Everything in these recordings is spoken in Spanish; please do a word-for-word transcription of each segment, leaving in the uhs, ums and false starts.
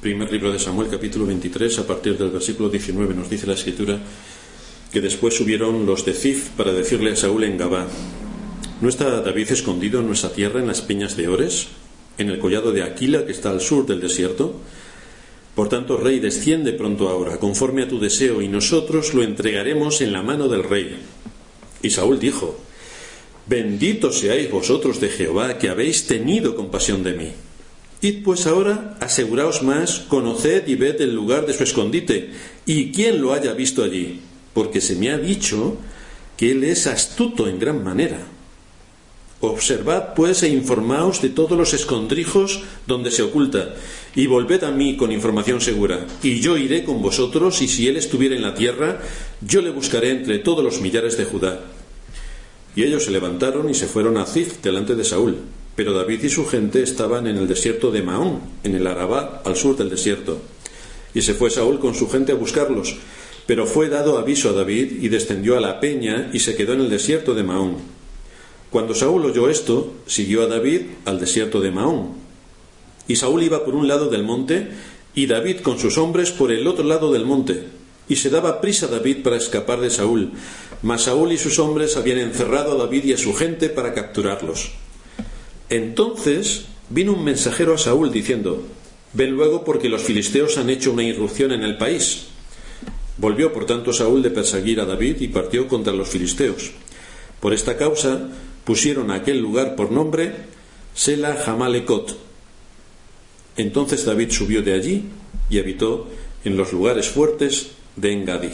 Primer libro de Samuel, capítulo veintitrés, a partir del versículo diecinueve, nos dice la Escritura que después subieron los de Zif para decirle a Saúl en Gabá: ¿no está David escondido en nuestra tierra, en las peñas de Ores, en el collado de Aquila que está al sur del desierto? Por tanto, rey, desciende pronto ahora, conforme a tu deseo, y nosotros lo entregaremos en la mano del rey. Y Saúl dijo: Benditos seáis vosotros de Jehová, que habéis tenido compasión de mí. Id pues ahora, aseguraos más, conoced y ved el lugar de su escondite, y quién lo haya visto allí, porque se me ha dicho que él es astuto en gran manera. Observad pues e informaos de todos los escondrijos donde se oculta, y volved a mí con información segura, y yo iré con vosotros, y si él estuviera en la tierra, yo le buscaré entre todos los millares de Judá. Y ellos se levantaron y se fueron a Zif delante de Saúl. Pero David y su gente estaban en el desierto de Maón, en el Arabá, al sur del desierto. Y se fue Saúl con su gente a buscarlos. Pero fue dado aviso a David, y descendió a la peña, y se quedó en el desierto de Maón. Cuando Saúl oyó esto, siguió a David al desierto de Maón. Y Saúl iba por un lado del monte, y David con sus hombres por el otro lado del monte. Y se daba prisa David para escapar de Saúl. Mas Saúl y sus hombres habían encerrado a David y a su gente para capturarlos. Entonces vino un mensajero a Saúl diciendo: Ven luego, porque los filisteos han hecho una irrupción en el país. Volvió por tanto Saúl de perseguir a David y partió contra los filisteos. Por esta causa pusieron a aquel lugar por nombre Sela Jamalecot. Entonces David subió de allí y habitó en los lugares fuertes de Engadí.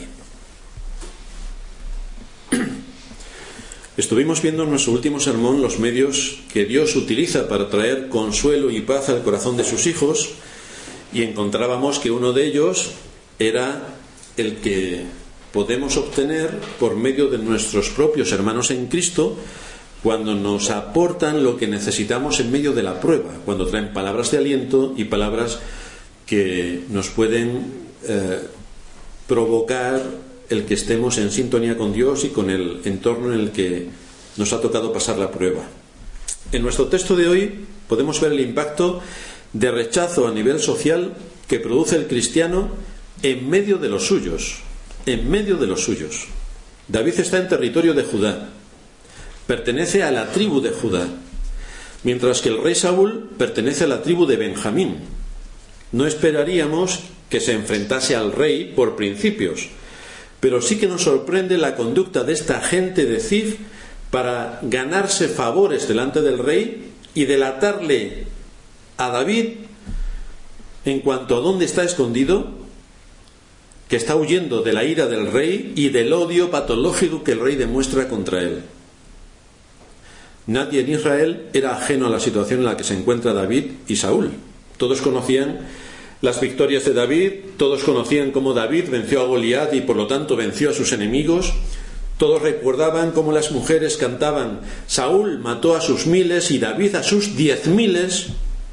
Estuvimos viendo en nuestro último sermón los medios que Dios utiliza para traer consuelo y paz al corazón de sus hijos, y encontrábamos que uno de ellos era el que podemos obtener por medio de nuestros propios hermanos en Cristo, cuando nos aportan lo que necesitamos en medio de la prueba, cuando traen palabras de aliento y palabras que nos pueden eh, provocar el que estemos en sintonía con Dios y con el entorno en el que nos ha tocado pasar la prueba. En nuestro texto de hoy podemos ver el impacto de rechazo a nivel social que produce el cristiano en medio de los suyos, en medio de los suyos. David está en territorio de Judá, pertenece a la tribu de Judá, mientras que el rey Saúl pertenece a la tribu de Benjamín. No esperaríamos que se enfrentase al rey por principios, pero sí que nos sorprende la conducta de esta gente de Zif para ganarse favores delante del rey y delatarle a David en cuanto a dónde está escondido, que está huyendo de la ira del rey y del odio patológico que el rey demuestra contra él. Nadie en Israel era ajeno a la situación en la que se encuentra David y Saúl. Todos conocían las victorias de David, todos conocían cómo David venció a Goliat y por lo tanto venció a sus enemigos. Todos recordaban cómo las mujeres cantaban: Saúl mató a sus miles y David a sus diez miles.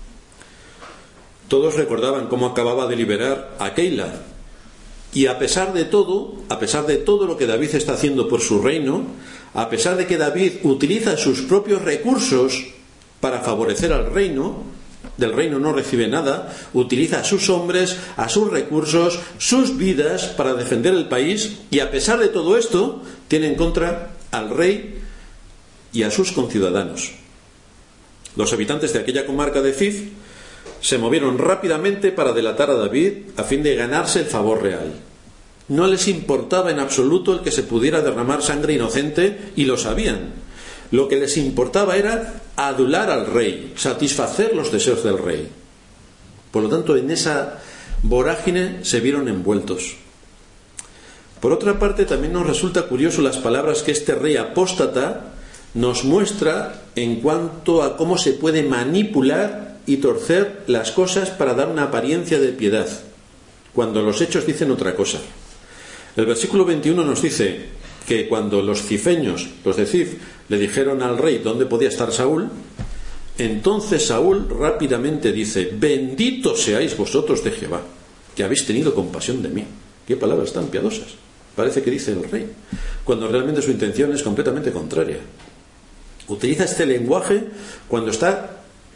Todos recordaban cómo acababa de liberar a Keila. Y a pesar de todo, a pesar de todo lo que David está haciendo por su reino, a pesar de que David utiliza sus propios recursos para favorecer al reino, del reino no recibe nada, utiliza a sus hombres, a sus recursos, sus vidas para defender el país, y a pesar de todo esto tiene en contra al rey y a sus conciudadanos. Los habitantes de aquella comarca de Zif se movieron rápidamente para delatar a David a fin de ganarse el favor real. No les importaba en absoluto el que se pudiera derramar sangre inocente, y lo sabían. Lo que les importaba era adular al rey, satisfacer los deseos del rey. Por lo tanto, en esa vorágine se vieron envueltos. Por otra parte, también nos resulta curioso las palabras que este rey apóstata nos muestra en cuanto a cómo se puede manipular y torcer las cosas para dar una apariencia de piedad, cuando los hechos dicen otra cosa. El versículo veintiuno nos dice que cuando los cifeños, los de Zif, le dijeron al rey dónde podía estar Saúl, entonces Saúl rápidamente dice: Benditos seáis vosotros de Jehová, que habéis tenido compasión de mí. Qué palabras tan piadosas, parece que dice el rey, cuando realmente su intención es completamente contraria. Utiliza este lenguaje cuando está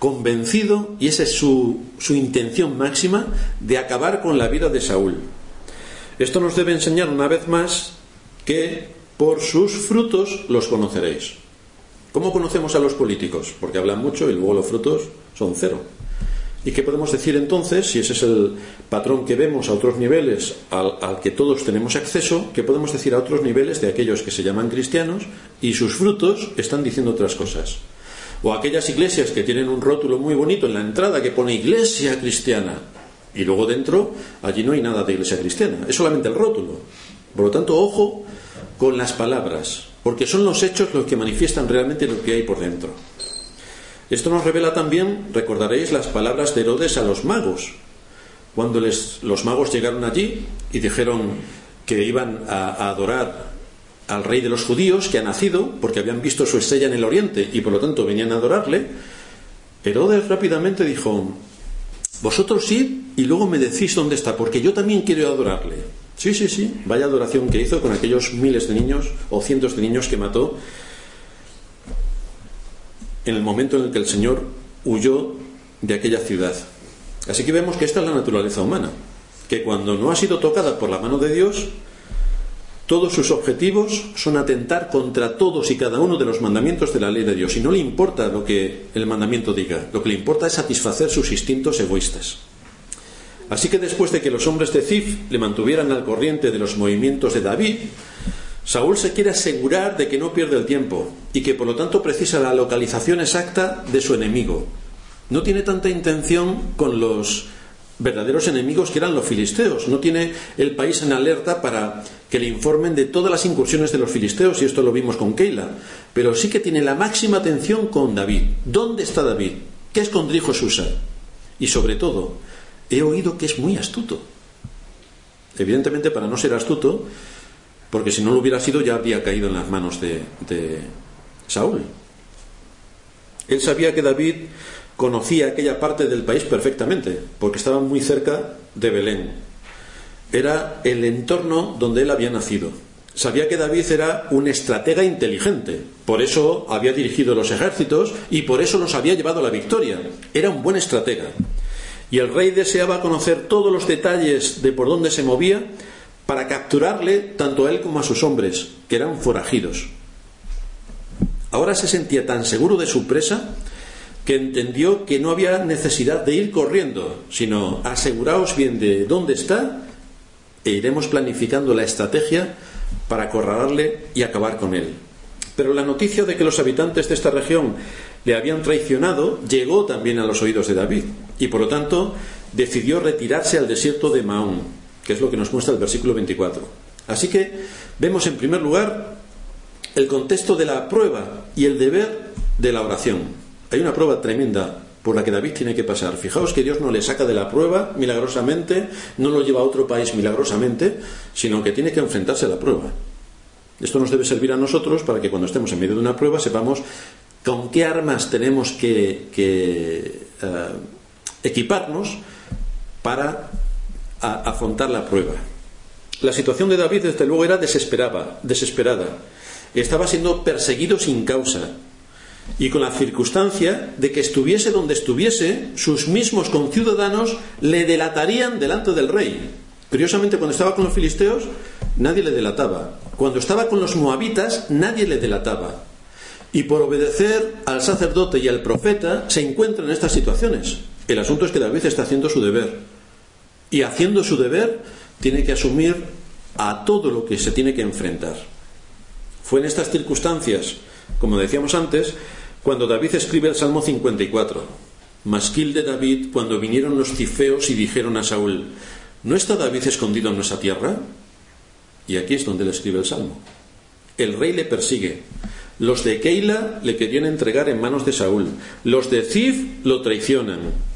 convencido, y esa es su, su intención máxima, de acabar con la vida de Saúl. Esto nos debe enseñar una vez más que por sus frutos los conoceréis. ¿Cómo conocemos a los políticos? Porque hablan mucho y luego los frutos son cero. ¿Y qué podemos decir entonces, si ese es el patrón que vemos a otros niveles al, al que todos tenemos acceso? ¿Qué podemos decir a otros niveles de aquellos que se llaman cristianos y sus frutos están diciendo otras cosas? O aquellas iglesias que tienen un rótulo muy bonito en la entrada que pone iglesia cristiana y luego dentro allí no hay nada de iglesia cristiana, es solamente el rótulo. Por lo tanto, ojo con las palabras, porque son los hechos los que manifiestan realmente lo que hay por dentro. Esto nos revela también, recordaréis, las palabras de Herodes a los magos, cuando les, los magos llegaron allí y dijeron que iban a, a adorar al rey de los judíos que ha nacido, porque habían visto su estrella en el oriente y por lo tanto venían a adorarle. Herodes rápidamente dijo: vosotros id y luego me decís dónde está, porque yo también quiero adorarle. Sí, sí, sí, vaya adoración que hizo con aquellos miles de niños o cientos de niños que mató en el momento en el que el Señor huyó de aquella ciudad. Así que vemos que esta es la naturaleza humana, que cuando no ha sido tocada por la mano de Dios, todos sus objetivos son atentar contra todos y cada uno de los mandamientos de la ley de Dios, y no le importa lo que el mandamiento diga, lo que le importa es satisfacer sus instintos egoístas. Así que después de que los hombres de Zif le mantuvieran al corriente de los movimientos de David, Saúl se quiere asegurar de que no pierde el tiempo y que por lo tanto precisa la localización exacta de su enemigo. No tiene tanta intención con los verdaderos enemigos que eran los filisteos. No tiene el país en alerta para que le informen de todas las incursiones de los filisteos, y esto lo vimos con Keila, pero sí que tiene la máxima atención con David. ¿Dónde está David? ¿Qué escondrijo usa? Y sobre todo, he oído que es muy astuto. Evidentemente, para no ser astuto, porque si no lo hubiera sido ya habría caído en las manos de, de Saúl. Él sabía que David conocía aquella parte del país perfectamente, porque estaba muy cerca de Belén. Era el entorno donde él había nacido. Sabía que David era un estratega inteligente, por eso había dirigido los ejércitos y por eso los había llevado a la victoria. Era un buen estratega. Y el rey deseaba conocer todos los detalles de por dónde se movía para capturarle tanto a él como a sus hombres, que eran forajidos. Ahora se sentía tan seguro de su presa que entendió que no había necesidad de ir corriendo, sino aseguraos bien de dónde está e iremos planificando la estrategia para acorralarle y acabar con él. Pero la noticia de que los habitantes de esta región le habían traicionado llegó también a los oídos de David, y por lo tanto decidió retirarse al desierto de Maón, que es lo que nos muestra el versículo veinticuatro. Así que vemos en primer lugar el contexto de la prueba y el deber de la oración. Hay una prueba tremenda por la que David tiene que pasar. Fijaos que Dios no le saca de la prueba milagrosamente, no lo lleva a otro país milagrosamente, sino que tiene que enfrentarse a la prueba. Esto nos debe servir a nosotros para que cuando estemos en medio de una prueba sepamos con qué armas tenemos que, que uh, equiparnos para a afrontar la prueba. La situación de David desde luego era desesperada, desesperada. Estaba siendo perseguido sin causa, y con la circunstancia de que estuviese donde estuviese, sus mismos conciudadanos le delatarían delante del rey. Curiosamente, cuando estaba con los filisteos nadie le delataba, cuando estaba con los moabitas nadie le delataba, y por obedecer al sacerdote y al profeta se encuentra en estas situaciones. El asunto es que David está haciendo su deber, y haciendo su deber tiene que asumir a todo lo que se tiene que enfrentar. Fue en estas circunstancias, como decíamos antes, cuando David escribe el Salmo cincuenta y cuatro. Masquil de David, cuando vinieron los cifeos y dijeron a Saúl: ¿no está David escondido en nuestra tierra? Y aquí es donde él escribe el Salmo. El rey le persigue. Los de Keila le querían entregar en manos de Saúl. Los de Zif lo traicionan.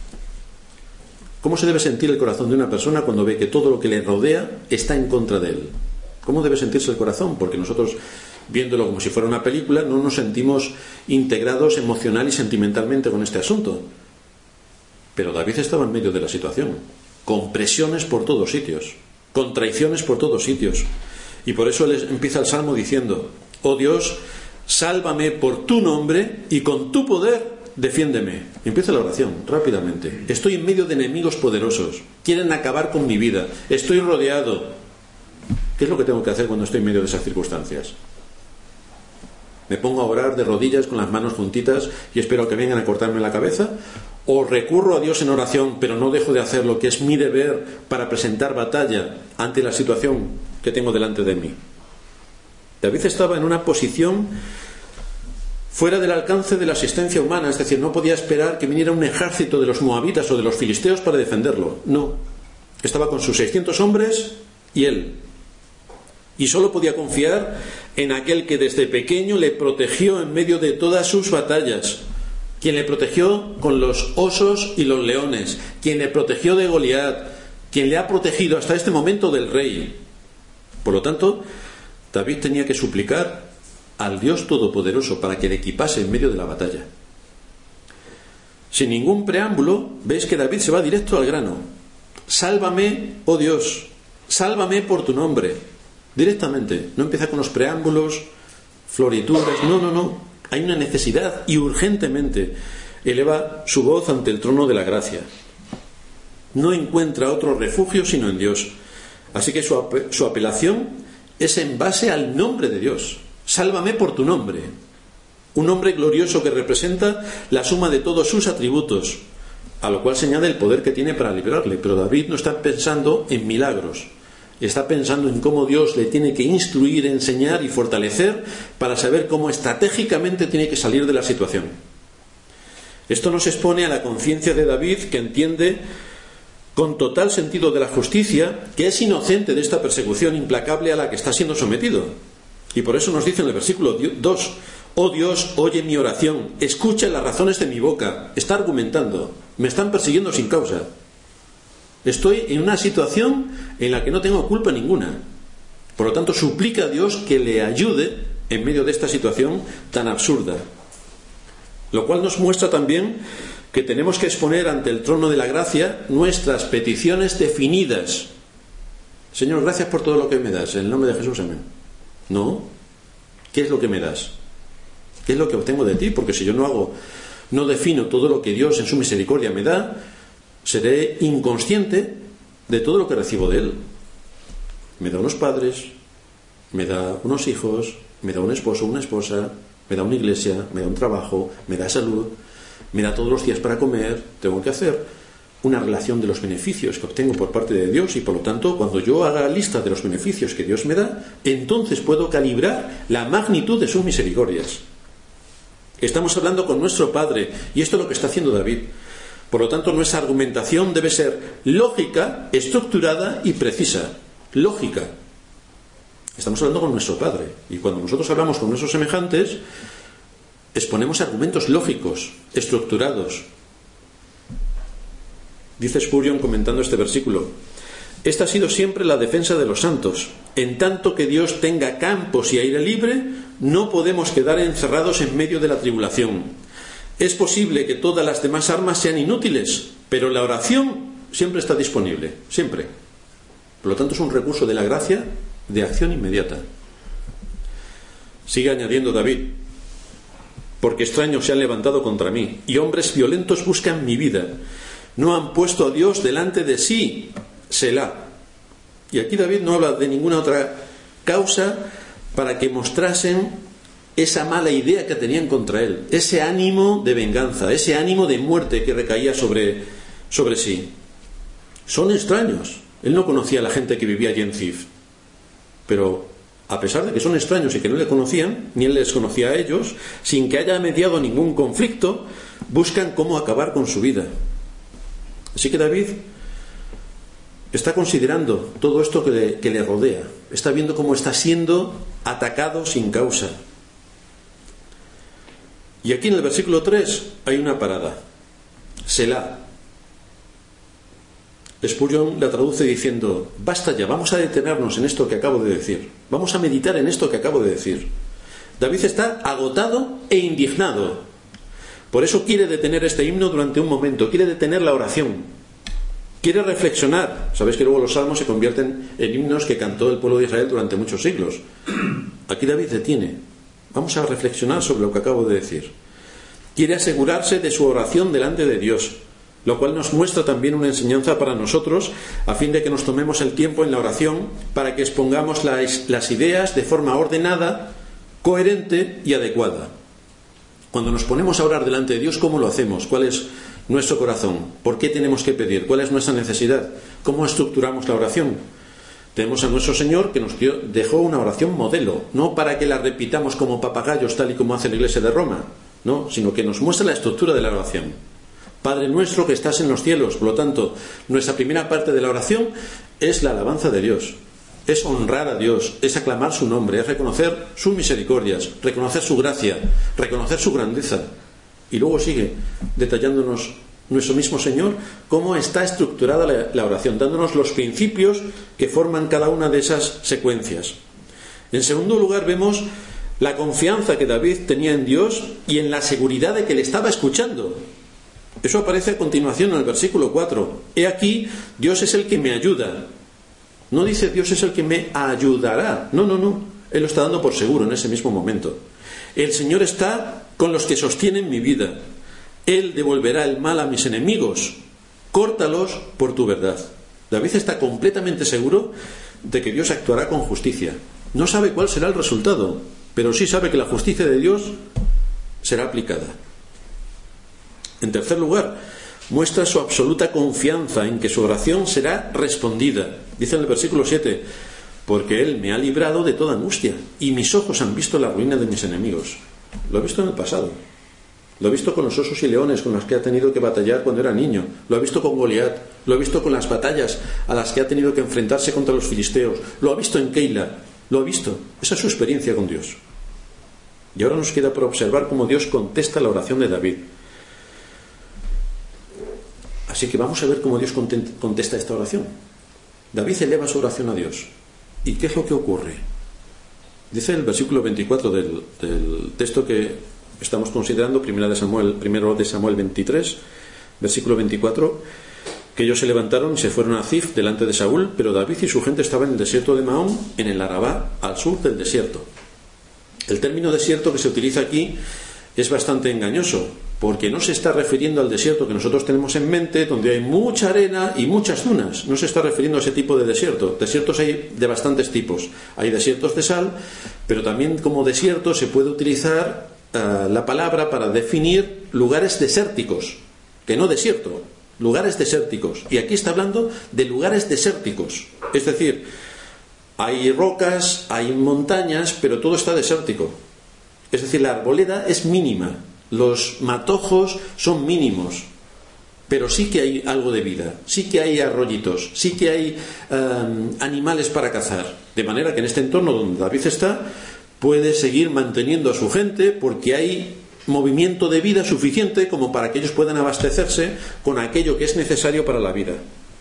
¿Cómo se debe sentir el corazón de una persona cuando ve que todo lo que le rodea está en contra de él? ¿Cómo debe sentirse el corazón? Porque nosotros, viéndolo como si fuera una película, no nos sentimos integrados emocional y sentimentalmente con este asunto. Pero David estaba en medio de la situación, con presiones por todos sitios, con traiciones por todos sitios. Y por eso él empieza el Salmo diciendo: oh Dios, sálvame por tu nombre y con tu poder defiéndeme. Empieza la oración, rápidamente. Estoy en medio de enemigos poderosos. Quieren acabar con mi vida. Estoy rodeado. ¿Qué es lo que tengo que hacer cuando estoy en medio de esas circunstancias? ¿Me pongo a orar de rodillas con las manos juntitas y espero que vengan a cortarme la cabeza? ¿O recurro a Dios en oración, pero no dejo de hacer lo que es mi deber para presentar batalla ante la situación que tengo delante de mí? David estaba en una posición fuera del alcance de la asistencia humana, es decir, no podía esperar que viniera un ejército de los moabitas o de los filisteos para defenderlo. No, estaba con sus seiscientos hombres y él. Y solo podía confiar en aquel que desde pequeño le protegió en medio de todas sus batallas, quien le protegió con los osos y los leones, quien le protegió de Goliat, quien le ha protegido hasta este momento del rey. Por lo tanto, David tenía que suplicar al Dios Todopoderoso para que le equipase en medio de la batalla. Sin ningún preámbulo, veis que David se va directo al grano. Sálvame, oh Dios, sálvame por tu nombre. Directamente, no empieza con los preámbulos, florituras, no, no, no. Hay una necesidad y urgentemente eleva su voz ante el trono de la gracia. No encuentra otro refugio sino en Dios. Así que su, ap- su apelación es en base al nombre de Dios. Sálvame por tu nombre. Un nombre glorioso que representa la suma de todos sus atributos, a lo cual se añade el poder que tiene para librarle. Pero David no está pensando en milagros. Está pensando en cómo Dios le tiene que instruir, enseñar y fortalecer para saber cómo estratégicamente tiene que salir de la situación. Esto nos expone a la conciencia de David, que entiende con total sentido de la justicia que es inocente de esta persecución implacable a la que está siendo sometido. Y por eso nos dice en el versículo dos: oh Dios, oye mi oración, escucha las razones de mi boca. Está argumentando, me están persiguiendo sin causa. Estoy en una situación en la que no tengo culpa ninguna. Por lo tanto, suplica a Dios que le ayude en medio de esta situación tan absurda. Lo cual nos muestra también que tenemos que exponer ante el trono de la gracia nuestras peticiones definidas. Señor, gracias por todo lo que me das. En el nombre de Jesús, amén. No. ¿Qué es lo que me das? ¿Qué es lo que obtengo de ti? Porque si yo no hago, no defino todo lo que Dios en su misericordia me da, seré inconsciente de todo lo que recibo de Él. Me da unos padres, me da unos hijos, me da un esposo, una esposa, me da una iglesia, me da un trabajo, me da salud, me da todos los días para comer. Tengo que hacer una relación de los beneficios que obtengo por parte de Dios, y por lo tanto, cuando yo haga la lista de los beneficios que Dios me da, entonces puedo calibrar la magnitud de sus misericordias. Estamos hablando con nuestro Padre, y esto es lo que está haciendo David. Por lo tanto, nuestra argumentación debe ser lógica, estructurada y precisa. Lógica. Estamos hablando con nuestro Padre, y cuando nosotros hablamos con nuestros semejantes, exponemos argumentos lógicos, estructurados. Dice Spurgeon comentando este versículo: esta ha sido siempre la defensa de los santos. En tanto que Dios tenga campos y aire libre, no podemos quedar encerrados en medio de la tribulación. Es posible que todas las demás armas sean inútiles, pero la oración siempre está disponible, siempre. Por lo tanto, es un recurso de la gracia de acción inmediata. Sigue añadiendo David: porque extraños se han levantado contra mí, y hombres violentos buscan mi vida. No han puesto a Dios delante de sí. Selah. Y aquí David no habla de ninguna otra causa para que mostrasen esa mala idea que tenían contra él, ese ánimo de venganza, ese ánimo de muerte que recaía sobre, sobre sí. Son extraños. Él no conocía a la gente que vivía allí en Zif, pero a pesar de que son extraños y que no le conocían, ni él les conocía a ellos, sin que haya mediado ningún conflicto, buscan cómo acabar con su vida. Así que David está considerando todo esto que le, que le rodea, está viendo cómo está siendo atacado sin causa. Y aquí en el versículo tres hay una parada. Selah. Spurgeon la traduce diciendo: basta ya, vamos a detenernos en esto que acabo de decir. Vamos a meditar en esto que acabo de decir. David está agotado e indignado. Por eso quiere detener este himno durante un momento, quiere detener la oración, quiere reflexionar. Sabéis que luego los salmos se convierten en himnos que cantó el pueblo de Israel durante muchos siglos. Aquí David detiene. Vamos a reflexionar sobre lo que acabo de decir. quiere asegurarse de su oración delante de Dios, lo cual nos muestra también una enseñanza para nosotros, a fin de que nos tomemos el tiempo en la oración para que expongamos las, las ideas de forma ordenada, coherente y adecuada. Cuando nos ponemos a orar delante de Dios, ¿cómo lo hacemos? ¿Cuál es nuestro corazón? ¿Por qué tenemos que pedir? ¿Cuál es nuestra necesidad? ¿Cómo estructuramos la oración? Tenemos a nuestro Señor que nos dio, dejó una oración modelo, no para que la repitamos como papagayos tal y como hace la Iglesia de Roma, no, sino que nos muestra la estructura de la oración. Padre nuestro que estás en los cielos. Por lo tanto, nuestra primera parte de la oración es la alabanza de Dios, es honrar a Dios, es aclamar su nombre, es reconocer sus misericordias, reconocer su gracia, reconocer su grandeza. Y luego sigue detallándonos nuestro mismo Señor cómo está estructurada la, la oración, dándonos los principios que forman cada una de esas secuencias. En segundo lugar, vemos la confianza que David tenía en Dios y en la seguridad de que le estaba escuchando. Eso aparece a continuación en el versículo cuatro. He aquí, Dios es el que me ayuda. No dice Dios es el que me ayudará. No, no, no. Él lo está dando por seguro en ese mismo momento. El Señor está con los que sostienen mi vida. Él devolverá el mal a mis enemigos. Córtalos por tu verdad. David está completamente seguro de que Dios actuará con justicia. No sabe cuál será el resultado, pero sí sabe que la justicia de Dios será aplicada. En tercer lugar, muestra su absoluta confianza en que su oración será respondida. Dice en el versículo siete, porque Él me ha librado de toda angustia y mis ojos han visto la ruina de mis enemigos. Lo ha visto en el pasado. Lo ha visto con los osos y leones con los que ha tenido que batallar cuando era niño. Lo ha visto con Goliat. Lo ha visto con las batallas a las que ha tenido que enfrentarse contra los filisteos. Lo ha visto en Keila. Lo ha visto. Esa es su experiencia con Dios. Y ahora nos queda por observar cómo Dios contesta la oración de David. Así que vamos a ver cómo Dios contesta esta oración. David eleva su oración a Dios. ¿Y qué es lo que ocurre? Dice el versículo veinticuatro del, del texto que estamos considerando, primera de Samuel, primero de Samuel veintitrés, versículo veinticuatro, que ellos se levantaron y se fueron a Zif delante de Saúl, pero David y su gente estaban en el desierto de Maón, en el Arabá, al sur del desierto. El término desierto que se utiliza aquí es bastante engañoso, porque no se está refiriendo al desierto que nosotros tenemos en mente, donde hay mucha arena y muchas dunas. No se está refiriendo a ese tipo de desierto. Desiertos hay de bastantes tipos. Hay desiertos de sal, pero también como desierto se puede utilizar uh, la palabra para definir lugares desérticos, que no desierto, lugares desérticos. Y aquí está hablando de lugares desérticos. Es decir, hay rocas, hay montañas, pero todo está desértico. Es decir, la arboleda es mínima. Los matojos son mínimos, pero sí que hay algo de vida, sí que hay arroyitos, sí que hay um, animales para cazar, de manera que en este entorno donde David está puede seguir manteniendo a su gente porque hay movimiento de vida suficiente como para que ellos puedan abastecerse con aquello que es necesario para la vida.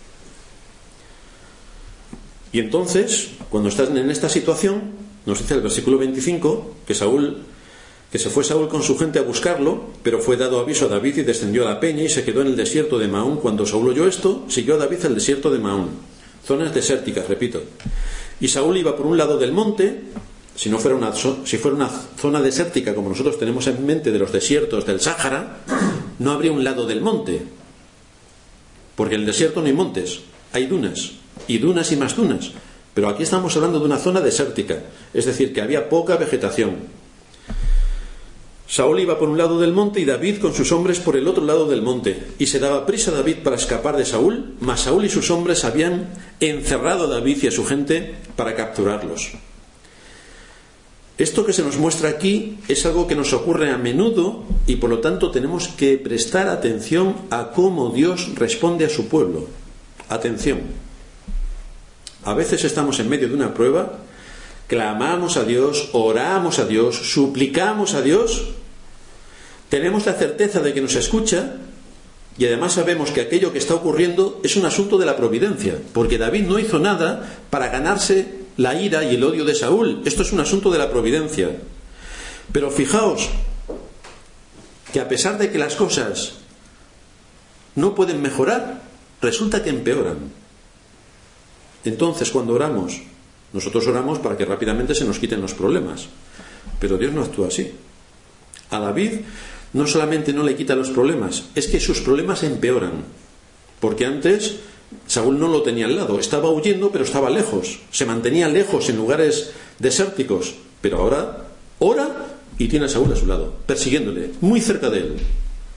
Y entonces, cuando están en esta situación, nos dice el versículo veinticinco que Saúl que se fue Saúl con su gente a buscarlo, pero fue dado aviso a David y descendió a la peña y se quedó en el desierto de Maón. Cuando Saúl oyó esto, siguió a David al desierto de Maón. Zonas desérticas, repito. Y Saúl iba por un lado del monte. Si no fuera una, si fuera una zona desértica como nosotros tenemos en mente de los desiertos del Sáhara, no habría un lado del monte, porque en el desierto no hay montes, hay dunas, y dunas y más dunas. Pero aquí estamos hablando de una zona desértica, es decir, que había poca vegetación. Saúl iba por un lado del monte y David con sus hombres por el otro lado del monte, y se daba prisa a David para escapar de Saúl, mas Saúl y sus hombres habían encerrado a David y a su gente para capturarlos. Esto que se nos muestra aquí es algo que nos ocurre a menudo y por lo tanto tenemos que prestar atención a cómo Dios responde a su pueblo. Atención. A veces estamos en medio de una prueba, clamamos a Dios, oramos a Dios, suplicamos a Dios, tenemos la certeza de que nos escucha y además sabemos que aquello que está ocurriendo es un asunto de la providencia, porque David no hizo nada para ganarse la ira y el odio de Saúl. Esto es un asunto de la providencia. Pero fijaos que a pesar de que las cosas no pueden mejorar, resulta que empeoran. Entonces, cuando oramos, nosotros oramos para que rápidamente se nos quiten los problemas, pero Dios no actúa así. A David no solamente no le quita los problemas, es que sus problemas empeoran. Porque antes Saúl no lo tenía al lado, estaba huyendo pero estaba lejos, se mantenía lejos en lugares desérticos, pero ahora ora y tiene a Saúl a su lado, persiguiéndole, muy cerca de él.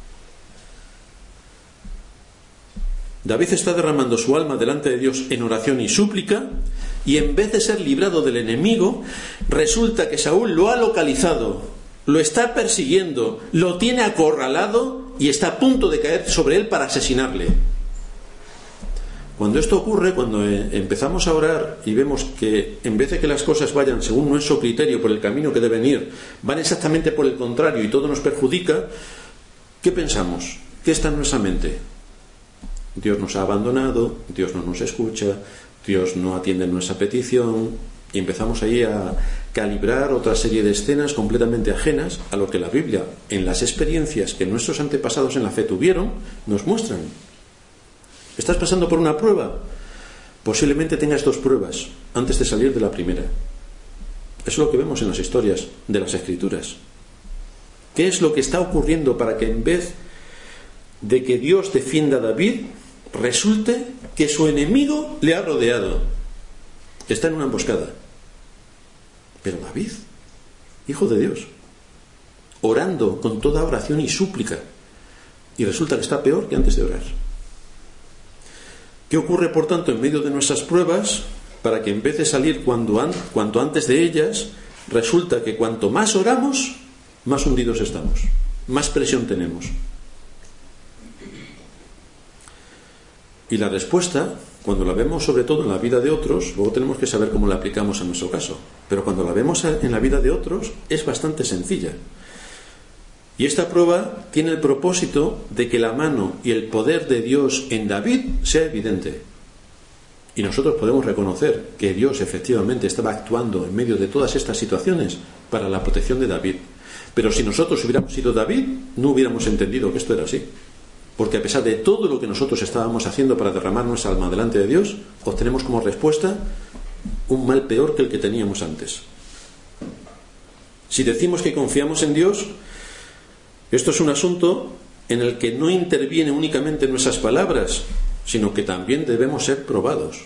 David está derramando su alma delante de Dios en oración y súplica, y en vez de ser librado del enemigo, resulta que Saúl lo ha localizado, lo está persiguiendo, lo tiene acorralado y está a punto de caer sobre él para asesinarle. Cuando esto ocurre, cuando empezamos a orar y vemos que en vez de que las cosas vayan según nuestro criterio por el camino que deben ir, van exactamente por el contrario y todo nos perjudica, ¿qué pensamos? ¿Qué está en nuestra mente? Dios nos ha abandonado, Dios no nos escucha, Dios no atiende nuestra petición, y empezamos ahí a calibrar otra serie de escenas completamente ajenas a lo que la Biblia, en las experiencias que nuestros antepasados en la fe tuvieron, nos muestran. ¿Estás pasando por una prueba? Posiblemente tengas dos pruebas antes de salir de la primera. Eso es lo que vemos en las historias de las Escrituras. ¿Qué es lo que está ocurriendo para que en vez de que Dios defienda a David, resulte que su enemigo le ha rodeado? Está en una emboscada. Pero David, hijo de Dios, orando con toda oración y súplica, y resulta que está peor que antes de orar. ¿Qué ocurre, por tanto, en medio de nuestras pruebas para que en vez de salir cuando an- cuanto antes de ellas, resulta que cuanto más oramos, más hundidos estamos, más presión tenemos? Y la respuesta, cuando la vemos sobre todo en la vida de otros, luego tenemos que saber cómo la aplicamos a nuestro caso, pero cuando la vemos en la vida de otros es bastante sencilla. Y esta prueba tiene el propósito de que la mano y el poder de Dios en David sea evidente. Y nosotros podemos reconocer que Dios efectivamente estaba actuando en medio de todas estas situaciones para la protección de David. Pero si nosotros hubiéramos sido David, no hubiéramos entendido que esto era así. Porque a pesar de todo lo que nosotros estábamos haciendo para derramar nuestra alma delante de Dios, obtenemos como respuesta un mal peor que el que teníamos antes. Si decimos que confiamos en Dios, esto es un asunto en el que no interviene únicamente nuestras palabras, sino que también debemos ser probados.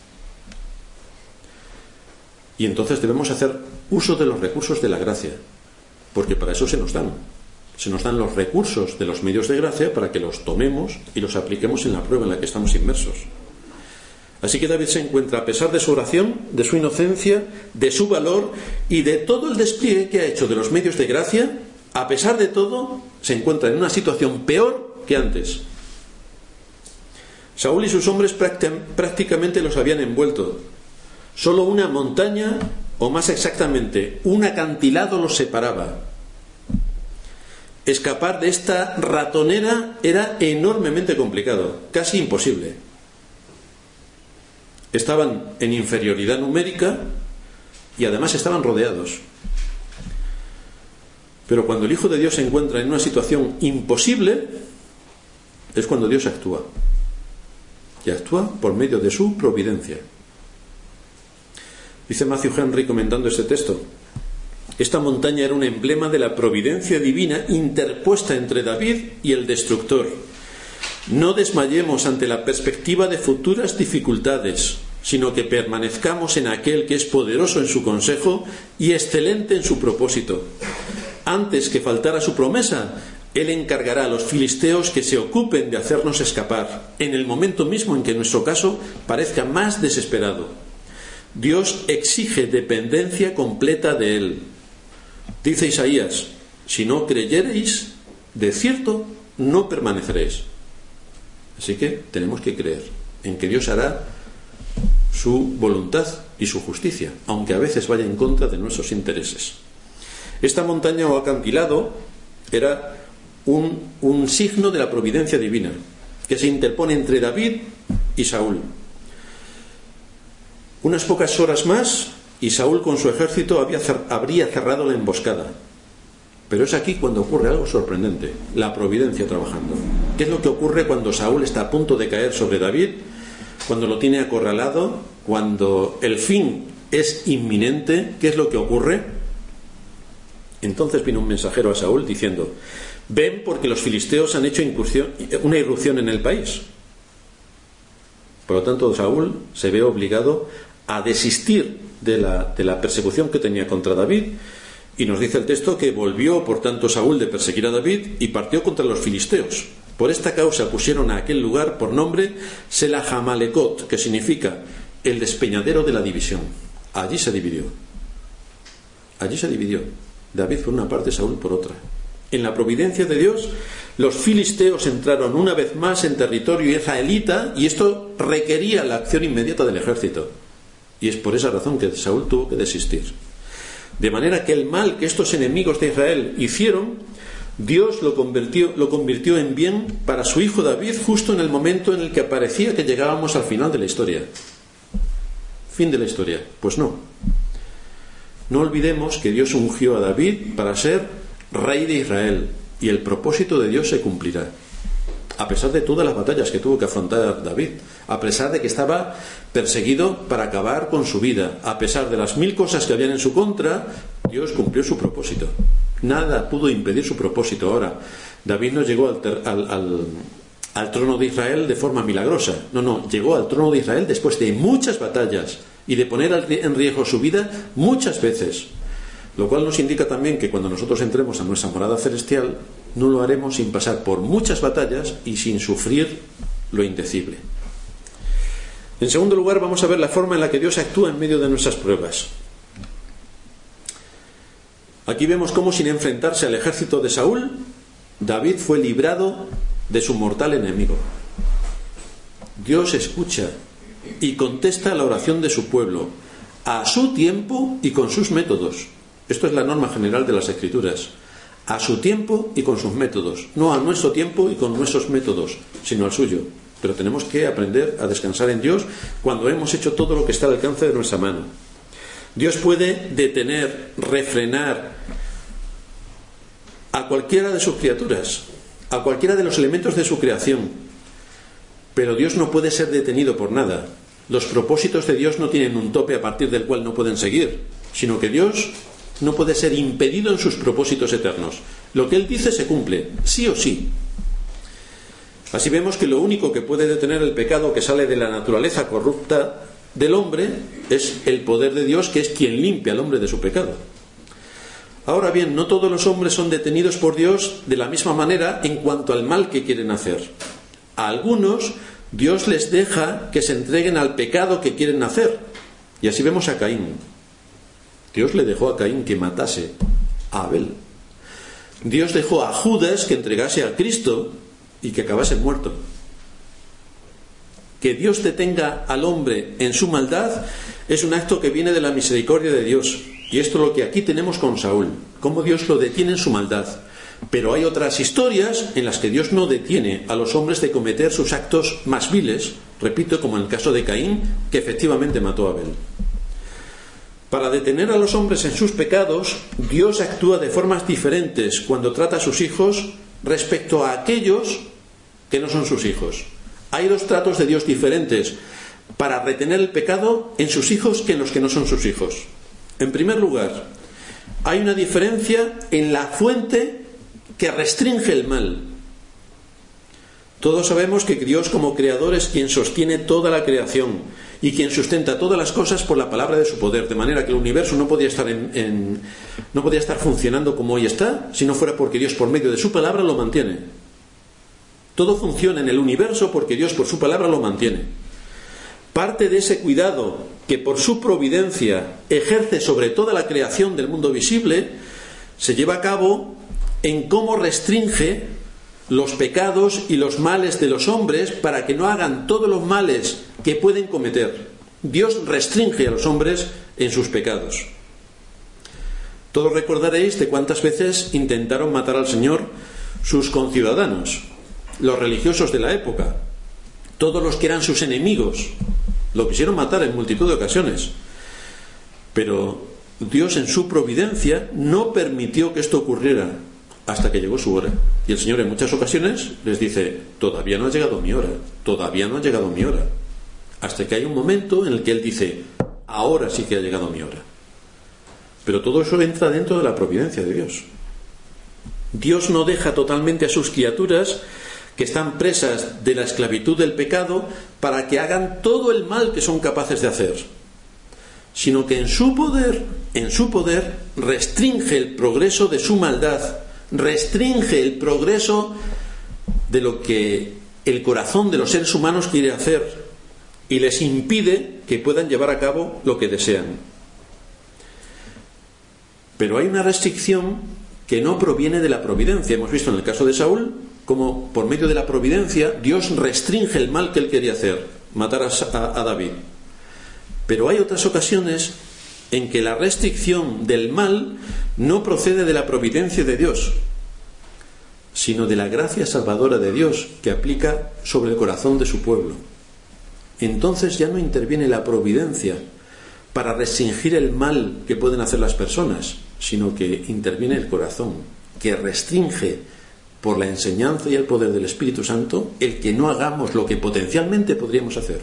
Y entonces debemos hacer uso de los recursos de la gracia, porque para eso se nos dan. Se nos dan los recursos de los medios de gracia para que los tomemos y los apliquemos en la prueba en la que estamos inmersos. Así que David se encuentra, a pesar de su oración, de su inocencia, de su valor y de todo el despliegue que ha hecho de los medios de gracia, a pesar de todo, se encuentra en una situación peor que antes. Saúl y sus hombres prácticamente los habían envuelto. Solo una montaña, o más exactamente, un acantilado los separaba. Escapar de esta ratonera era enormemente complicado, casi imposible. Estaban en inferioridad numérica y además estaban rodeados. Pero cuando el Hijo de Dios se encuentra en una situación imposible, es cuando Dios actúa. Y actúa por medio de su providencia. Dice Matthew Henry comentando este texto: esta montaña era un emblema de la providencia divina interpuesta entre David y el destructor. No desmayemos ante la perspectiva de futuras dificultades, sino que permanezcamos en aquel que es poderoso en su consejo y excelente en su propósito. Antes que faltara su promesa, Él encargará a los filisteos que se ocupen de hacernos escapar, en el momento mismo en que nuestro caso parezca más desesperado. Dios exige dependencia completa de Él. Dice Isaías: si no creyereis, de cierto no permaneceréis. Así que tenemos que creer en que Dios hará su voluntad y su justicia, aunque a veces vaya en contra de nuestros intereses. Esta montaña o acantilado era un, un signo de la providencia divina que se interpone entre David y Saúl. Unas pocas horas más y Saúl con su ejército había, habría cerrado la emboscada. Pero es aquí cuando ocurre algo sorprendente, la providencia trabajando. ¿Qué es lo que ocurre cuando Saúl está a punto de caer sobre David? Cuando lo tiene acorralado, cuando el fin es inminente, ¿qué es lo que ocurre? Entonces vino un mensajero a Saúl diciendo: Ven porque los filisteos han hecho incursión, una irrupción en el país. Por lo tanto, Saúl se ve obligado a desistir de la, de la persecución que tenía contra David, y nos dice el texto que volvió por tanto Saúl de perseguir a David y partió contra los filisteos. Por esta causa pusieron a aquel lugar por nombre Sela-Jamalecot, que significa el despeñadero de la división. Allí se dividió. Allí se dividió. David por una parte, Saúl por otra. En la providencia de Dios, los filisteos entraron una vez más en territorio israelita, y esto requería la acción inmediata del ejército. Y es por esa razón que Saúl tuvo que desistir. De manera que el mal que estos enemigos de Israel hicieron, Dios lo convirtió, lo convirtió en bien para su hijo David, justo en el momento en el que parecía que llegábamos al final de la historia. Fin de la historia. Pues no. No olvidemos que Dios ungió a David para ser rey de Israel, y el propósito de Dios se cumplirá, a pesar de todas las batallas que tuvo que afrontar David, a pesar de que estaba perseguido para acabar con su vida, a pesar de las mil cosas que habían en su contra. Dios cumplió su propósito. Nada pudo impedir su propósito. Ahora, David no llegó al, ter- al, al, al trono de Israel de forma milagrosa. No, no, llegó al trono de Israel después de muchas batallas y de poner en riesgo su vida muchas veces. Lo cual nos indica también que cuando nosotros entremos a nuestra morada celestial, no lo haremos sin pasar por muchas batallas y sin sufrir lo indecible. En segundo lugar, vamos a ver la forma en la que Dios actúa en medio de nuestras pruebas. Aquí vemos cómo, sin enfrentarse al ejército de Saúl, David fue librado de su mortal enemigo. Dios escucha y contesta a la oración de su pueblo, a su tiempo y con sus métodos. Esto es la norma general de las Escrituras. A su tiempo y con sus métodos. No a nuestro tiempo y con nuestros métodos, sino al suyo. Pero tenemos que aprender a descansar en Dios cuando hemos hecho todo lo que está al alcance de nuestra mano. Dios puede detener, refrenar a cualquiera de sus criaturas, a cualquiera de los elementos de su creación. Pero Dios no puede ser detenido por nada. Los propósitos de Dios no tienen un tope a partir del cual no pueden seguir, sino que Dios no puede ser impedido en sus propósitos eternos. Lo que Él dice se cumple, sí o sí. Así vemos que lo único que puede detener el pecado que sale de la naturaleza corrupta del hombre es el poder de Dios, que es quien limpia al hombre de su pecado. Ahora bien, no todos los hombres son detenidos por Dios de la misma manera en cuanto al mal que quieren hacer. A algunos Dios les deja que se entreguen al pecado que quieren hacer. Y así vemos a Caín. Dios le dejó a Caín que matase a Abel. Dios dejó a Judas que entregase a Cristo y que acabase muerto. Que Dios detenga al hombre en su maldad es un acto que viene de la misericordia de Dios. Y esto es lo que aquí tenemos con Saúl, cómo Dios lo detiene en su maldad. Pero hay otras historias en las que Dios no detiene a los hombres de cometer sus actos más viles, repito, como en el caso de Caín, que efectivamente mató a Abel. Para detener a los hombres en sus pecados, Dios actúa de formas diferentes cuando trata a sus hijos respecto a aquellos que no son sus hijos. Hay dos tratos de Dios diferentes para retener el pecado en sus hijos que en los que no son sus hijos. En primer lugar, hay una diferencia en la fuente que restringe el mal. Todos sabemos que Dios como creador es quien sostiene toda la creación y quien sustenta todas las cosas por la palabra de su poder, de manera que el universo no podía estar en, en, no podía estar funcionando como hoy está si no fuera porque Dios por medio de su palabra lo mantiene. Todo funciona en el universo porque Dios por su palabra lo mantiene. Parte de ese cuidado que por su providencia ejerce sobre toda la creación del mundo visible se lleva a cabo en cómo restringe los pecados y los males de los hombres para que no hagan todos los males que pueden cometer. Dios restringe a los hombres en sus pecados. Todos recordaréis de cuántas veces intentaron matar al Señor sus conciudadanos, los religiosos de la época, todos los que eran sus enemigos. Lo quisieron matar en multitud de ocasiones. Pero Dios en su providencia no permitió que esto ocurriera hasta que llegó su hora. Y el Señor en muchas ocasiones les dice: todavía no ha llegado mi hora, todavía no ha llegado mi hora. Hasta que hay un momento en el que Él dice: ahora sí que ha llegado mi hora. Pero todo eso entra dentro de la providencia de Dios. Dios no deja totalmente a sus criaturas que están presas de la esclavitud del pecado para que hagan todo el mal que son capaces de hacer, sino que en su poder, en su poder restringe el progreso de su maldad, restringe el progreso de lo que el corazón de los seres humanos quiere hacer y les impide que puedan llevar a cabo lo que desean. Pero hay una restricción que no proviene de la providencia. Hemos visto en el caso de Saúl cómo por medio de la providencia Dios restringe el mal que él quería hacer, matar a, a, a David. Pero hay otras ocasiones en que la restricción del mal no procede de la providencia de Dios, sino de la gracia salvadora de Dios que aplica sobre el corazón de su pueblo. Entonces ya no interviene la providencia para restringir el mal que pueden hacer las personas, sino que interviene el corazón, que restringe por la enseñanza y el poder del Espíritu Santo el que no hagamos lo que potencialmente podríamos hacer.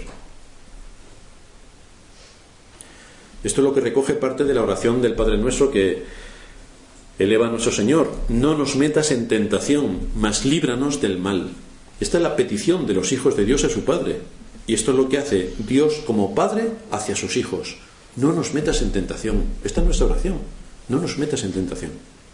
Esto es lo que recoge parte de la oración del Padre Nuestro que eleva a nuestro Señor: no nos metas en tentación, mas líbranos del mal. Esta es la petición de los hijos de Dios a su Padre, y esto es lo que hace Dios como Padre hacia sus hijos: no nos metas en tentación. Esta es nuestra oración: no nos metas en tentación.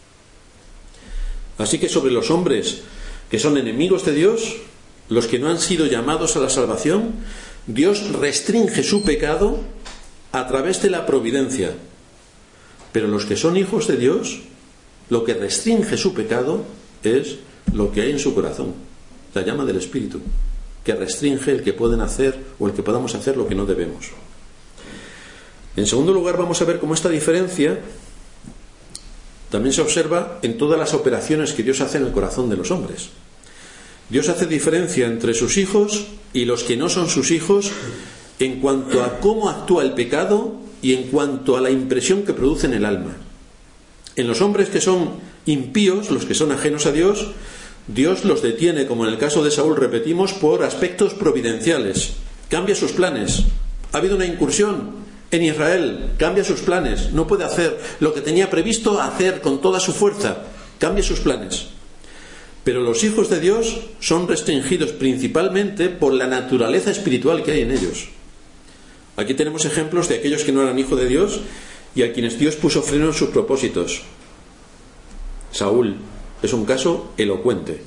Así que sobre los hombres que son enemigos de Dios, los que no han sido llamados a la salvación, Dios restringe su pecado a través de la providencia. Pero los que son hijos de Dios, lo que restringe su pecado es lo que hay en su corazón, la llama del Espíritu, que restringe el que pueden hacer o el que podamos hacer lo que no debemos. En segundo lugar, vamos a ver cómo esta diferencia también se observa en todas las operaciones que Dios hace en el corazón de los hombres. Dios hace diferencia entre sus hijos y los que no son sus hijos en cuanto a cómo actúa el pecado y en cuanto a la impresión que produce en el alma. En los hombres que son impíos, los que son ajenos a Dios, Dios los detiene, como en el caso de Saúl, repetimos, por aspectos providenciales. Cambia sus planes. Ha habido una incursión en Israel, cambia sus planes. No puede hacer lo que tenía previsto hacer con toda su fuerza. Cambia sus planes. Pero los hijos de Dios son restringidos principalmente por la naturaleza espiritual que hay en ellos. Aquí tenemos ejemplos de aquellos que no eran hijos de Dios y a quienes Dios puso freno en sus propósitos. Saúl es un caso elocuente.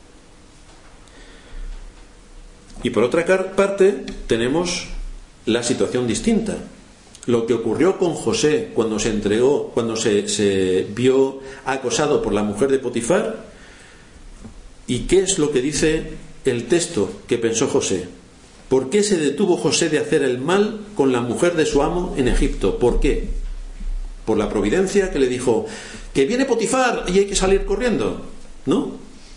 Y por otra parte tenemos la situación distinta. Lo que ocurrió con José cuando se entregó, cuando se, se vio acosado por la mujer de Potifar. ¿Y qué es lo que dice el texto que pensó José? ¿Por qué se detuvo José de hacer el mal con la mujer de su amo en Egipto? ¿Por qué? Por la providencia que le dijo que viene Potifar y hay que salir corriendo, ¿no?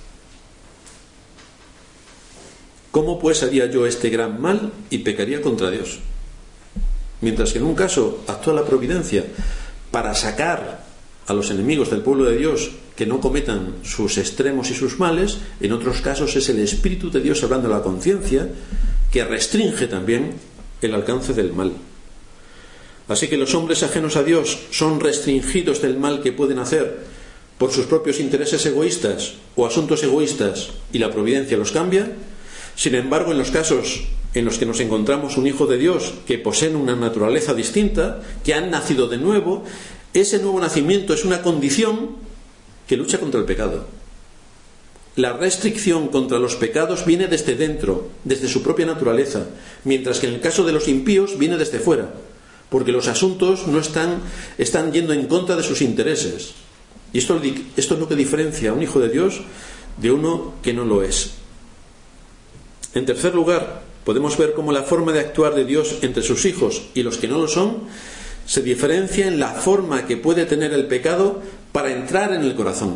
¿Cómo pues haría yo este gran mal y pecaría contra Dios? Mientras que en un caso actúa la providencia para sacar a los enemigos del pueblo de Dios que no cometan sus extremos y sus males, en otros casos es el Espíritu de Dios hablando a la conciencia que restringe también el alcance del mal. Así que los hombres ajenos a Dios son restringidos del mal que pueden hacer por sus propios intereses egoístas o asuntos egoístas y la providencia los cambia. Sin embargo, en los casos en los que nos encontramos un hijo de Dios que poseen una naturaleza distinta, que han nacido de nuevo, ese nuevo nacimiento es una condición que lucha contra el pecado. La restricción contra los pecados viene desde dentro, desde su propia naturaleza, mientras que en el caso de los impíos viene desde fuera, porque los asuntos no están, están yendo en contra de sus intereses. Y esto, esto es lo que diferencia a un hijo de Dios de uno que no lo es. En tercer lugar, podemos ver cómo la forma de actuar de Dios entre sus hijos y los que no lo son se diferencia en la forma que puede tener el pecado para entrar en el corazón.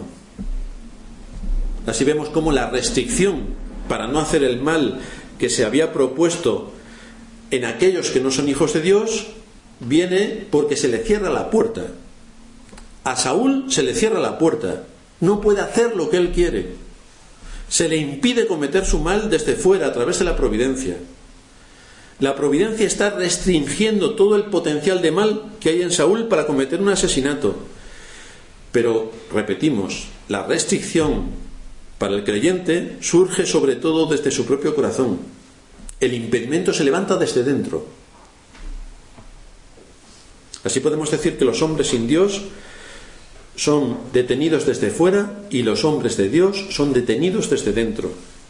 Así vemos cómo la restricción para no hacer el mal que se había propuesto en aquellos que no son hijos de Dios viene porque se le cierra la puerta. A Saúl se le cierra la puerta, no puede hacer lo que él quiere, se le impide cometer su mal desde fuera a través de la providencia. La providencia está restringiendo todo el potencial de mal que hay en Saúl para cometer un asesinato. Pero, repetimos, la restricción para el creyente surge sobre todo desde su propio corazón. El impedimento se levanta desde dentro. Así podemos decir que los hombres sin Dios son detenidos desde fuera y los hombres de Dios son detenidos desde dentro.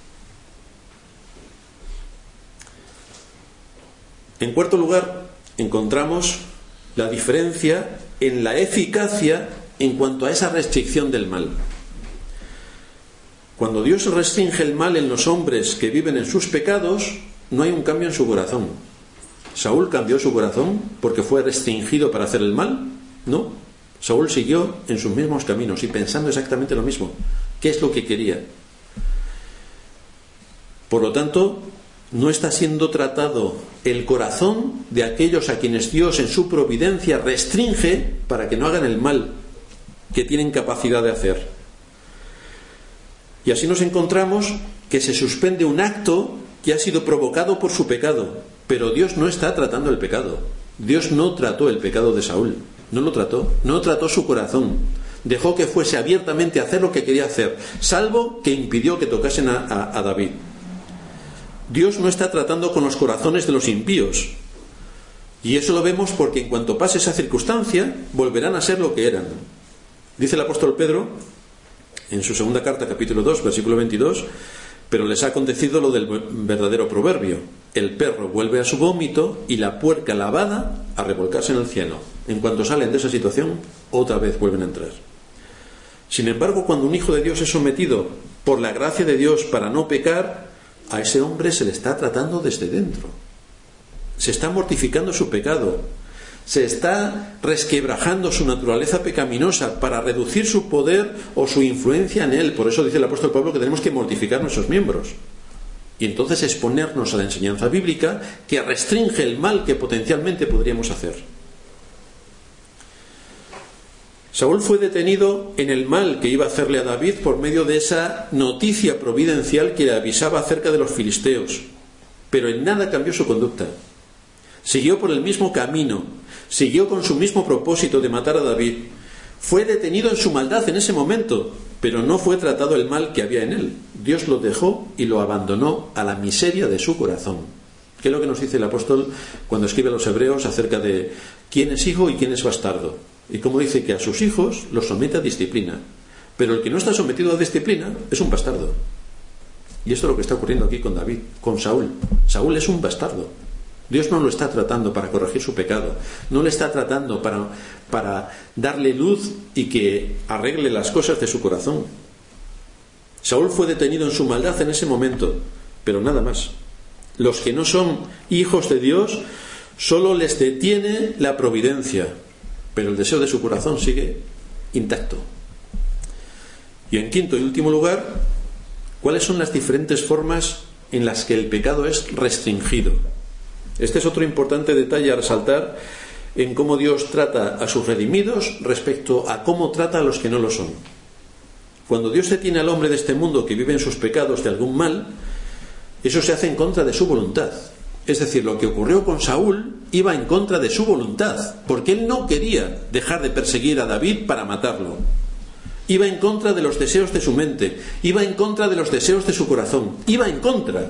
En cuarto lugar, encontramos la diferencia en la eficacia en cuanto a esa restricción del mal. Cuando Dios restringe el mal en los hombres que viven en sus pecados, no hay un cambio en su corazón. ¿Saúl cambió su corazón porque fue restringido para hacer el mal? No. Saúl siguió en sus mismos caminos y pensando exactamente lo mismo. ¿Qué es lo que quería? Por lo tanto, no está siendo tratado el corazón de aquellos a quienes Dios en su providencia restringe para que no hagan el mal que tienen capacidad de hacer. Y así nos encontramos que se suspende un acto que ha sido provocado por su pecado, pero Dios no está tratando el pecado. Dios no trató el pecado de Saúl, no lo trató, no trató su corazón. Dejó que fuese abiertamente a hacer lo que quería hacer, salvo que impidió que tocasen a, a, a David. Dios no está tratando con los corazones de los impíos, y eso lo vemos porque en cuanto pase esa circunstancia volverán a ser lo que eran. Dice el apóstol Pedro en su segunda carta, capítulo dos, versículo veintidós: pero les ha acontecido lo del verdadero proverbio: el perro vuelve a su vómito y la puerca lavada a revolcarse en el cieno. En cuanto salen de esa situación, otra vez vuelven a entrar. Sin embargo, cuando un hijo de Dios es sometido por la gracia de Dios para no pecar, a ese hombre se le está tratando desde dentro. Se está mortificando su pecado. Se está resquebrajando su naturaleza pecaminosa para reducir su poder o su influencia en él. Por eso dice el apóstol Pablo que tenemos que mortificar nuestros miembros. Y entonces exponernos a la enseñanza bíblica que restringe el mal que potencialmente podríamos hacer. Saúl fue detenido en el mal que iba a hacerle a David por medio de esa noticia providencial que le avisaba acerca de los filisteos. Pero en nada cambió su conducta. Siguió por el mismo camino, siguió con su mismo propósito de matar a David. Fue detenido en su maldad en ese momento, pero no fue tratado el mal que había en él. Dios lo dejó y lo abandonó a la miseria de su corazón. ¿Qué es lo que nos dice el apóstol cuando escribe a los hebreos acerca de quién es hijo y quién es bastardo? Y como dice que a sus hijos los somete a disciplina, pero el que no está sometido a disciplina es un bastardo. Y esto es lo que está ocurriendo aquí con David, con Saúl. Saúl es un bastardo. Dios no lo está tratando para corregir su pecado, no le está tratando para, para darle luz y que arregle las cosas de su corazón. Saúl fue detenido en su maldad en ese momento, pero nada más. Los que no son hijos de Dios solo les detiene la providencia, pero el deseo de su corazón sigue intacto. Y en quinto y último lugar, ¿cuáles son las diferentes formas en las que el pecado es restringido? Este es otro importante detalle a resaltar en cómo Dios trata a sus redimidos respecto a cómo trata a los que no lo son. Cuando Dios detiene al hombre de este mundo que vive en sus pecados de algún mal, eso se hace en contra de su voluntad. Es decir, lo que ocurrió con Saúl iba en contra de su voluntad, porque él no quería dejar de perseguir a David para matarlo. Iba en contra de los deseos de su mente, iba en contra de los deseos de su corazón, iba en contra.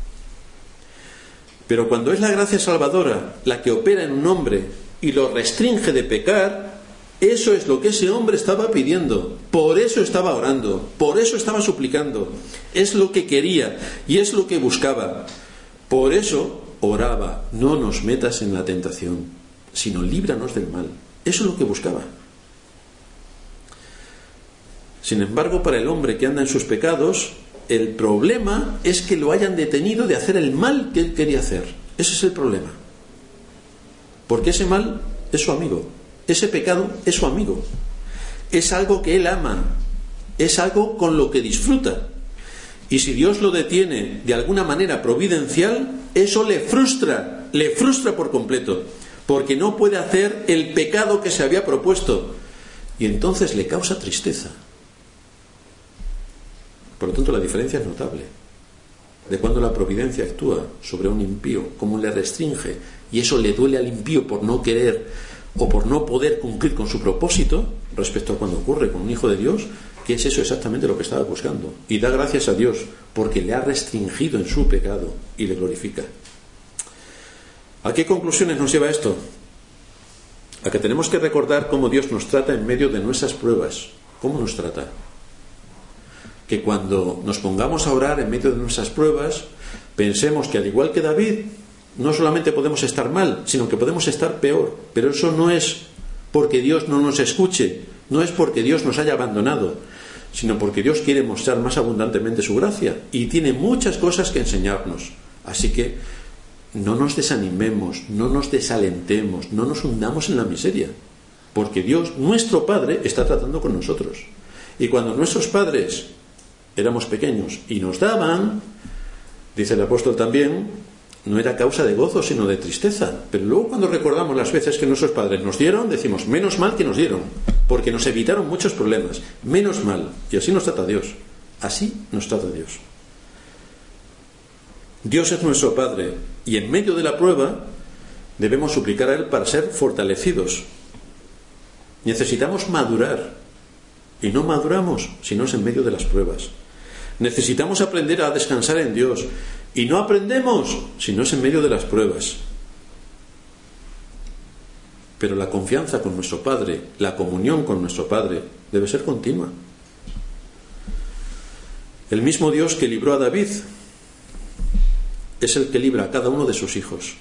Pero cuando es la gracia salvadora la que opera en un hombre y lo restringe de pecar, eso es lo que ese hombre estaba pidiendo, por eso estaba orando, por eso estaba suplicando, es lo que quería y es lo que buscaba. Por eso oraba: no nos metas en la tentación, sino líbranos del mal. Eso es lo que buscaba. Sin embargo, para el hombre que anda en sus pecados, el problema es que lo hayan detenido de hacer el mal que él quería hacer. Ese es el problema. Porque ese mal es su amigo. Ese pecado es su amigo. Es algo que él ama. Es algo con lo que disfruta. Y si Dios lo detiene de alguna manera providencial, eso le frustra, le frustra por completo, porque no puede hacer el pecado que se había propuesto. Y entonces le causa tristeza. Por lo tanto, la diferencia es notable de cuando la providencia actúa sobre un impío, cómo le restringe, y eso le duele al impío por no querer o por no poder cumplir con su propósito, respecto a cuando ocurre con un hijo de Dios, que es eso exactamente lo que estaba buscando. Y da gracias a Dios porque le ha restringido en su pecado y le glorifica. ¿A qué conclusiones nos lleva esto? A que tenemos que recordar cómo Dios nos trata en medio de nuestras pruebas. ¿Cómo nos trata? Que cuando nos pongamos a orar en medio de nuestras pruebas, pensemos que al igual que David, no solamente podemos estar mal, sino que podemos estar peor. Pero eso no es porque Dios no nos escuche, no es porque Dios nos haya abandonado, sino porque Dios quiere mostrar más abundantemente su gracia y tiene muchas cosas que enseñarnos. Así que no nos desanimemos, no nos desalentemos, no nos hundamos en la miseria, porque Dios, nuestro Padre, está tratando con nosotros. Y cuando nuestros padres éramos pequeños y nos daban, dice el apóstol también, no era causa de gozo sino de tristeza. Pero luego cuando recordamos las veces que nuestros padres nos dieron, decimos, menos mal que nos dieron, porque nos evitaron muchos problemas, menos mal. Y así nos trata Dios, así nos trata Dios. Dios es nuestro Padre y en medio de la prueba debemos suplicar a Él para ser fortalecidos. Necesitamos madurar y no maduramos si no es en medio de las pruebas. Necesitamos aprender a descansar en Dios y no aprendemos si no es en medio de las pruebas. Pero la confianza con nuestro Padre, la comunión con nuestro Padre debe ser continua. El mismo Dios que libró a David es el que libra a cada uno de sus hijos.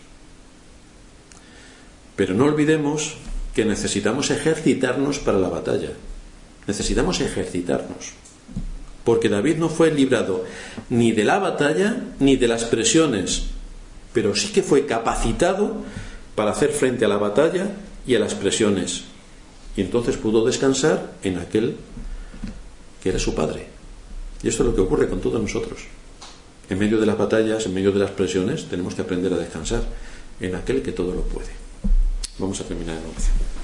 Pero no olvidemos que necesitamos ejercitarnos para la batalla. Necesitamos ejercitarnos. Porque David no fue librado ni de la batalla ni de las presiones, pero sí que fue capacitado para hacer frente a la batalla y a las presiones. Y entonces pudo descansar en aquel que era su Padre. Y esto es lo que ocurre con todos nosotros. En medio de las batallas, en medio de las presiones, tenemos que aprender a descansar en aquel que todo lo puede. Vamos a terminar en oración.